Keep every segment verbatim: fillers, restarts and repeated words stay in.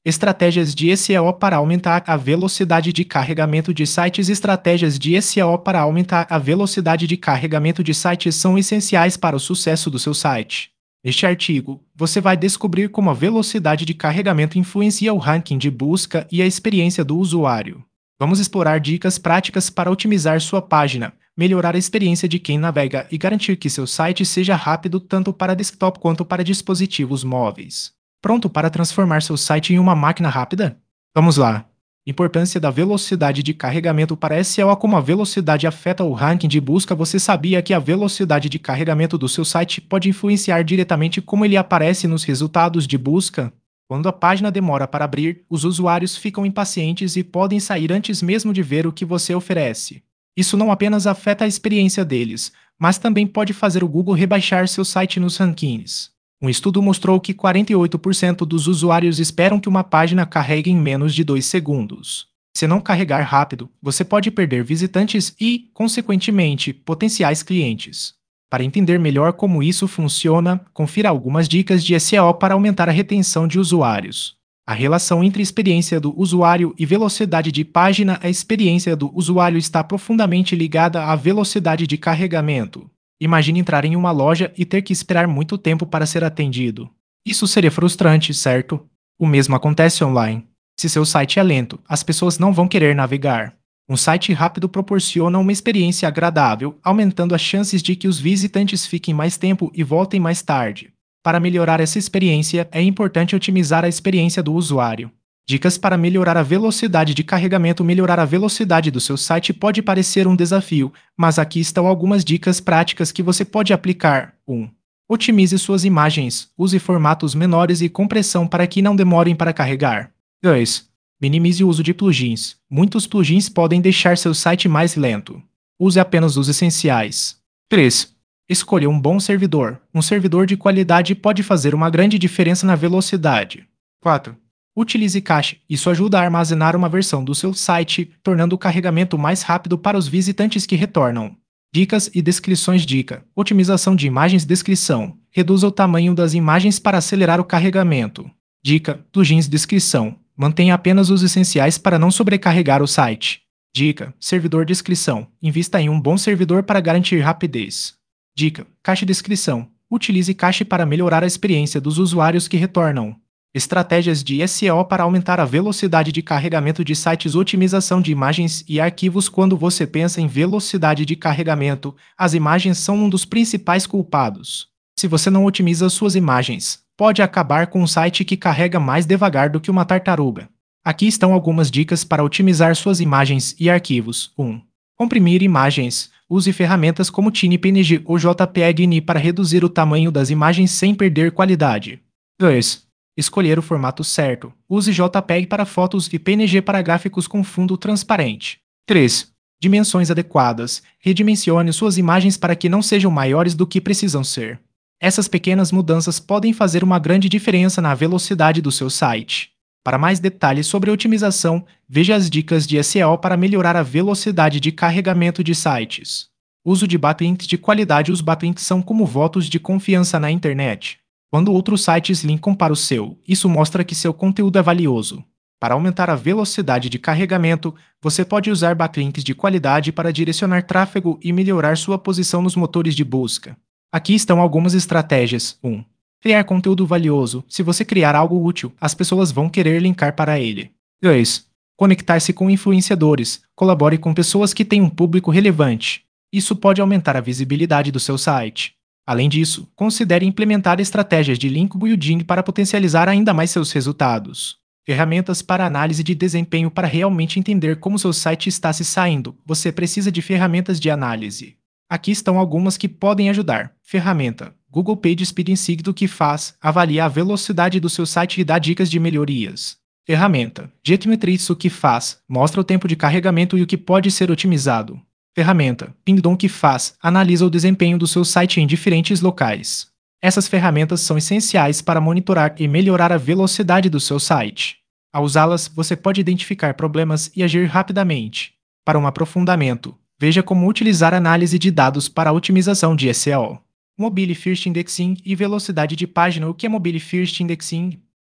Estratégias de S E O para aumentar a velocidade de carregamento de sites. Estratégias de S E O para aumentar a velocidade de carregamento de sites são essenciais para o sucesso do seu site. Neste artigo, você vai descobrir como a velocidade de carregamento influencia o ranking de busca e a experiência do usuário. Vamos explorar dicas práticas para otimizar sua página, melhorar a experiência de quem navega e garantir que seu site seja rápido tanto para desktop quanto para dispositivos móveis. Pronto para transformar seu site em uma máquina rápida? Vamos lá! Importância da velocidade de carregamento para S E O. Como a velocidade afeta o ranking de busca. Você sabia que a velocidade de carregamento do seu site pode influenciar diretamente como ele aparece nos resultados de busca? Quando a página demora para abrir, os usuários ficam impacientes e podem sair antes mesmo de ver o que você oferece. Isso não apenas afeta a experiência deles, mas também pode fazer o Google rebaixar seu site nos rankings. Um estudo mostrou que quarenta e oito por cento dos usuários esperam que uma página carregue em menos de dois segundos. Se não carregar rápido, você pode perder visitantes e, consequentemente, potenciais clientes. Para entender melhor como isso funciona, confira algumas dicas de S E O para aumentar a retenção de usuários. A relação entre experiência do usuário e velocidade de página. A experiência do usuário está profundamente ligada à velocidade de carregamento. Imagine entrar em uma loja e ter que esperar muito tempo para ser atendido. Isso seria frustrante, certo? O mesmo acontece online. Se seu site é lento, as pessoas não vão querer navegar. Um site rápido proporciona uma experiência agradável, aumentando as chances de que os visitantes fiquem mais tempo e voltem mais tarde. Para melhorar essa experiência, é importante otimizar a experiência do usuário. Dicas para melhorar a velocidade de carregamento. Melhorar a velocidade do seu site pode parecer um desafio, mas aqui estão algumas dicas práticas que você pode aplicar. um. Otimize suas imagens. Use formatos menores e compressão para que não demorem para carregar. dois. Minimize o uso de plugins. Muitos plugins podem deixar seu site mais lento. Use apenas os essenciais. três. Escolha um bom servidor. Um servidor de qualidade pode fazer uma grande diferença na velocidade. quatro. Utilize cache. Isso ajuda a armazenar uma versão do seu site, tornando o carregamento mais rápido para os visitantes que retornam. Dicas e descrições. Dica: otimização de imagens. Descrição: reduza o tamanho das imagens para acelerar o carregamento. Dica: plugins. Descrição: mantenha apenas os essenciais para não sobrecarregar o site. Dica: servidor. Descrição: invista em um bom servidor para garantir rapidez. Dica: cache. Descrição: utilize cache para melhorar a experiência dos usuários que retornam. Estratégias de S E O para aumentar a velocidade de carregamento de sites. Otimização de imagens e arquivos. Quando você pensa em velocidade de carregamento, as imagens são um dos principais culpados. Se você não otimiza suas imagens, pode acabar com um site que carrega mais devagar do que uma tartaruga. Aqui estão algumas dicas para otimizar suas imagens e arquivos. um. Comprimir imagens. Use ferramentas como TinyPNG ou JPEG para reduzir o tamanho das imagens sem perder qualidade. dois. Escolher o formato certo. Use JPEG para fotos e P N G para gráficos com fundo transparente. três. Dimensões adequadas. Redimensione suas imagens para que não sejam maiores do que precisam ser. Essas pequenas mudanças podem fazer uma grande diferença na velocidade do seu site. Para mais detalhes sobre otimização, veja as dicas de S E O para melhorar a velocidade de carregamento de sites. Uso de backlinks de qualidade. Os backlinks são como votos de confiança na internet. Quando outros sites linkam para o seu, isso mostra que seu conteúdo é valioso. Para aumentar a velocidade de carregamento, você pode usar backlinks de qualidade para direcionar tráfego e melhorar sua posição nos motores de busca. Aqui estão algumas estratégias. um. Criar conteúdo valioso. Se você criar algo útil, as pessoas vão querer linkar para ele. dois. Conectar-se com influenciadores. Colabore com pessoas que têm um público relevante. Isso pode aumentar a visibilidade do seu site. Além disso, considere implementar estratégias de link building para potencializar ainda mais seus resultados. Ferramentas para análise de desempenho. Para realmente entender como seu site está se saindo, você precisa de ferramentas de análise. Aqui estão algumas que podem ajudar. Ferramenta: Google PageSpeed. Siga o que faz, avalie a velocidade do seu site e dá dicas de melhorias. Ferramenta: Jetmetrics. O que faz, mostra o tempo de carregamento e o que pode ser otimizado. Ferramenta: Pingdom. Que faz, analisa o desempenho do seu site em diferentes locais. Essas ferramentas são essenciais para monitorar e melhorar a velocidade do seu site. Ao usá-las, você pode identificar problemas e agir rapidamente. Para um aprofundamento, veja como utilizar análise de dados para a otimização de S E O. Mobile First Indexing e velocidade de página. O que é Mobile First Indexing?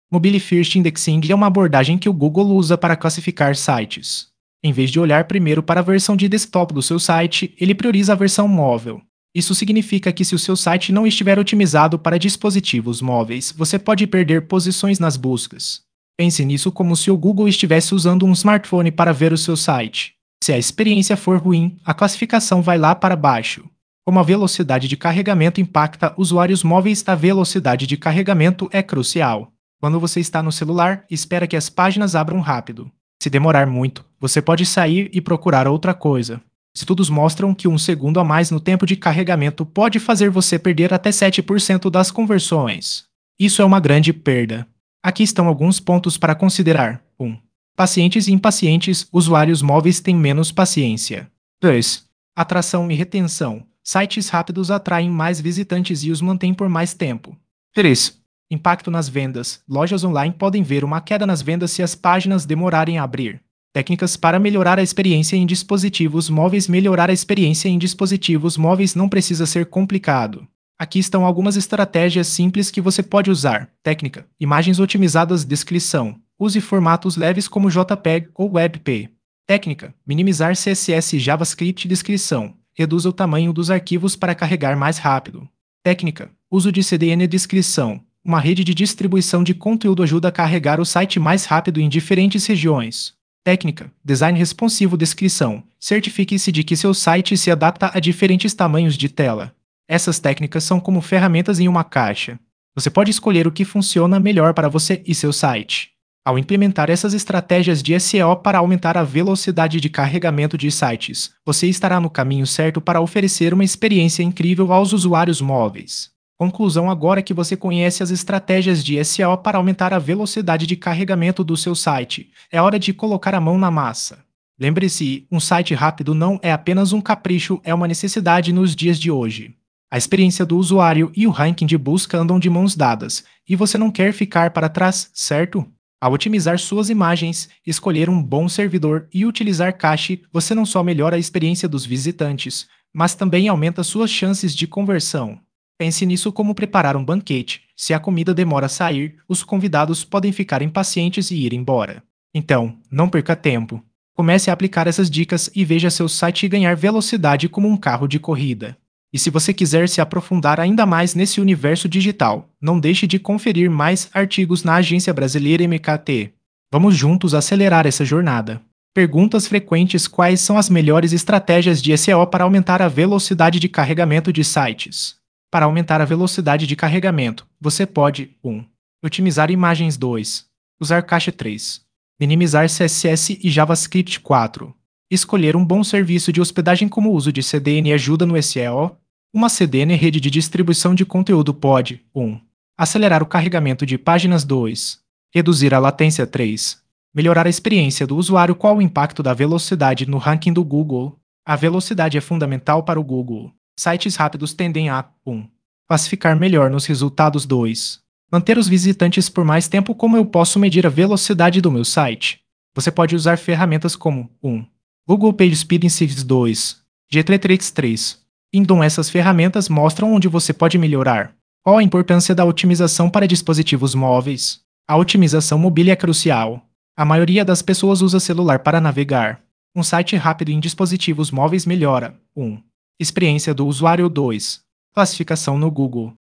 Mobile First Indexing é uma abordagem que o Google usa para classificar sites. Em vez de olhar primeiro para a versão de desktop do seu site, ele prioriza a versão móvel. Isso significa que se o seu site não estiver otimizado para dispositivos móveis, você pode perder posições nas buscas. Pense nisso como se o Google estivesse usando um smartphone para ver o seu site. Se a experiência for ruim, a classificação vai lá para baixo. Como a velocidade de carregamento impacta usuários móveis, a velocidade de carregamento é crucial. Quando você está no celular, espera que as páginas abram rápido. Se demorar muito, você pode sair e procurar outra coisa. Estudos mostram que um segundo a mais no tempo de carregamento pode fazer você perder até sete por cento das conversões. Isso é uma grande perda. Aqui estão alguns pontos para considerar. um. Pacientes e impacientes, usuários móveis têm menos paciência. dois. Atração e retenção. Sites rápidos atraem mais visitantes e os mantêm por mais tempo. três. Impacto nas vendas. Lojas online podem ver uma queda nas vendas se as páginas demorarem a abrir. Técnicas para melhorar a experiência em dispositivos móveis. Melhorar a experiência em dispositivos móveis não precisa ser complicado. Aqui estão algumas estratégias simples que você pode usar. Técnica: imagens otimizadas. Descrição: use formatos leves como JPEG ou WebP. Técnica: minimizar C S S e JavaScript. Descrição: reduza o tamanho dos arquivos para carregar mais rápido. Técnica: uso de C D N. Descrição: uma rede de distribuição de conteúdo ajuda a carregar o site mais rápido em diferentes regiões. Técnica: design responsivo. Descrição: certifique-se de que seu site se adapta a diferentes tamanhos de tela. Essas técnicas são como ferramentas em uma caixa. Você pode escolher o que funciona melhor para você e seu site. Ao implementar essas estratégias de S E O para aumentar a velocidade de carregamento de sites, você estará no caminho certo para oferecer uma experiência incrível aos usuários móveis. Conclusão: agora que você conhece as estratégias de S E O para aumentar a velocidade de carregamento do seu site, é hora de colocar a mão na massa. Lembre-se, um site rápido não é apenas um capricho, é uma necessidade nos dias de hoje. A experiência do usuário e o ranking de busca andam de mãos dadas, e você não quer ficar para trás, certo? Ao otimizar suas imagens, escolher um bom servidor e utilizar cache, você não só melhora a experiência dos visitantes, mas também aumenta suas chances de conversão. Pense nisso como preparar um banquete. Se a comida demora a sair, os convidados podem ficar impacientes e ir embora. Então, não perca tempo. Comece a aplicar essas dicas e veja seu site ganhar velocidade como um carro de corrida. E se você quiser se aprofundar ainda mais nesse universo digital, não deixe de conferir mais artigos na Agência Brasileira M K T. Vamos juntos acelerar essa jornada. Perguntas frequentes: quais são as melhores estratégias de S E O para aumentar a velocidade de carregamento de sites? Para aumentar a velocidade de carregamento, você pode um. Otimizar imagens. dois. Usar cache. três. Minimizar C S S e JavaScript. quatro. Escolher um bom serviço de hospedagem como o uso de C D N ajuda no S E O. Uma C D N rede de distribuição de conteúdo pode um. Acelerar o carregamento de páginas. dois. Reduzir a latência. três. Melhorar a experiência do usuário. Qual o impacto da velocidade no ranking do Google? A velocidade é fundamental para o Google. Sites rápidos tendem a um. Classificar melhor nos resultados. dois. Manter os visitantes por mais tempo. Como eu posso medir a velocidade do meu site? Você pode usar ferramentas como um. Google PageSpeed Insights. dois. Gettretrix. três. Então essas ferramentas mostram onde você pode melhorar. Qual a importância da otimização para dispositivos móveis? A otimização mobile é crucial. A maioria das pessoas usa celular para navegar. Um site rápido em dispositivos móveis melhora. um. Experiência do usuário. dois. Classificação no Google.